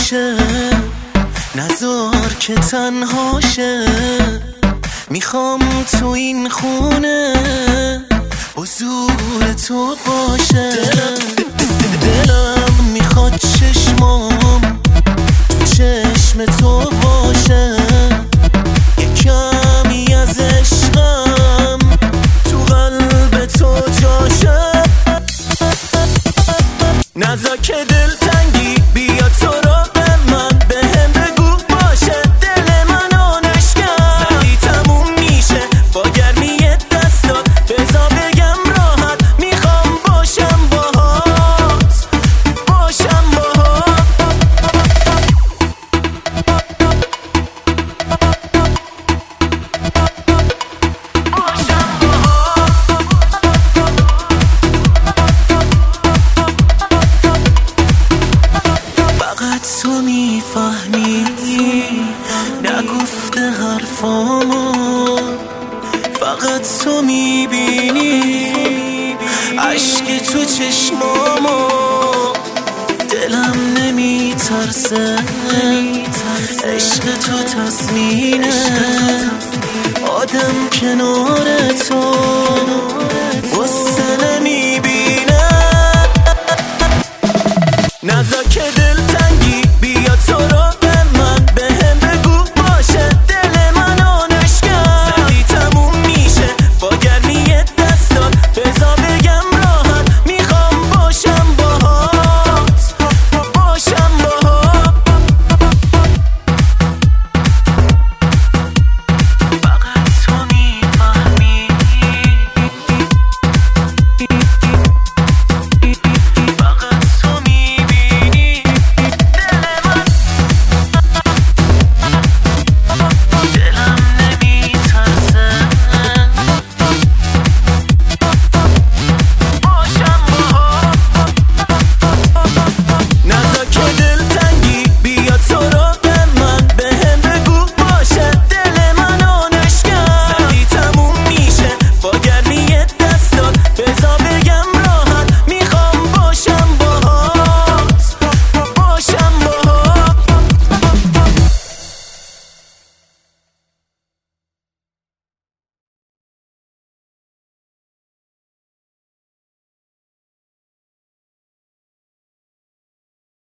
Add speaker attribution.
Speaker 1: باشه، نذار که تنها شه. میخوام تو این خونه حضور تو باشه. دلم میخواد چشمام تو چشم تو باشه، یه کمی از عشقم تو قلب تو جاشه. نذار که دلتنگی بیا تو رو به من، بهم بگو باشه دل من آنشکن. زدی تموم میشه با گرمی دستات، بذار بگم راحت میخوام باشم باهات، باشم باهات. فقط تو میفهمی نگفته حرفامو، فقط تو میبینی عشق تو چشمامو. دلم نمیترسه عشق تو تضمینه، آدم کنار تو غصه نمیبینه. نذار که دلتنگی بیا تو رو